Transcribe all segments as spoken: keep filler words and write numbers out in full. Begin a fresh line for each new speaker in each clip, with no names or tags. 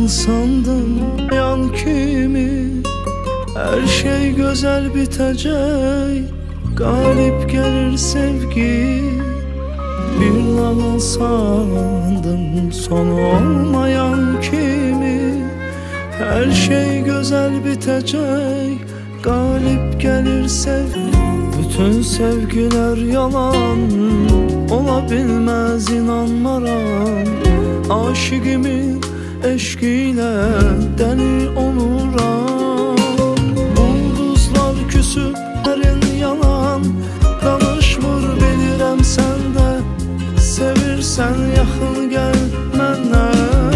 nağıl sandım yan kimi, her şey güzel bitecek, galip gelir sevgi. Bir nağıl sandım sonu olmayan kimi, her şey güzel bitecek, galip gelir sevgi. Bütün sevgiler yalan, olabilmez inanmaram. Aşıkimin eşkiyle deli oluram. Ulduzlar küsüp derin yalan, danışmır bilirəm sende. Sevirsen yaxın gel mənə.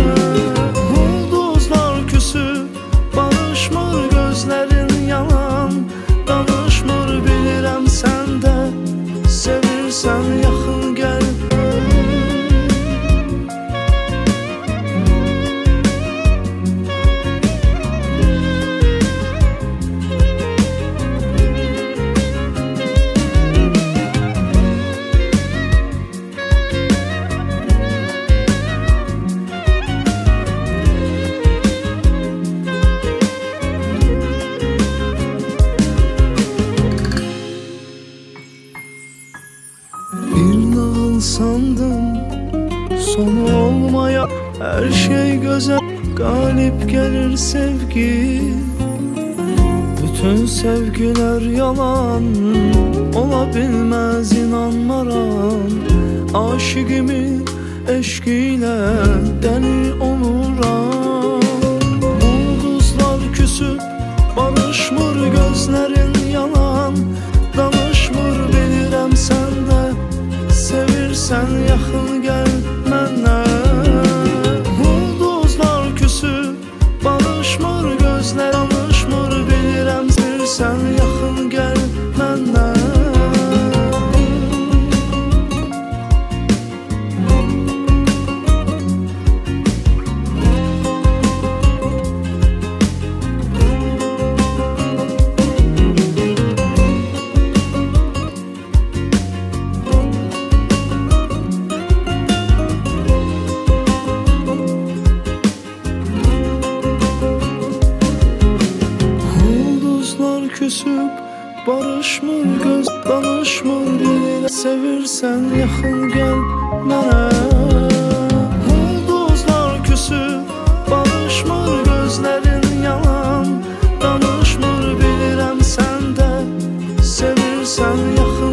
Ulduzlar küsüp barışmır gözlerin yalan, danışmır bilirəm sende. Sevirsen yaxın gel. Bir nağıl sandım sonu olmaya, her şey güzel, galip gelir sevgi. Bütün sevgiler yalan, olabilmez inanmaram. Aşıkimin eşkiyle deli oluram. Ulduzlar küsüp barışmır gözlerin yalan, danışmır bilirəm sende. Sevirsen yaxın gel mənə. Ulduzlar küsüp barışmır gözler, danışmır bilirəm. Sevirsen yaxın gel mənə. Küsüp barışmır göz, danışmır bilirəm. Sevirsen yaxın gel mənə. Ulduzlar küsüp barışmır gözlerin yalan, danışmır bilirəm sende. Sevirsen yaxın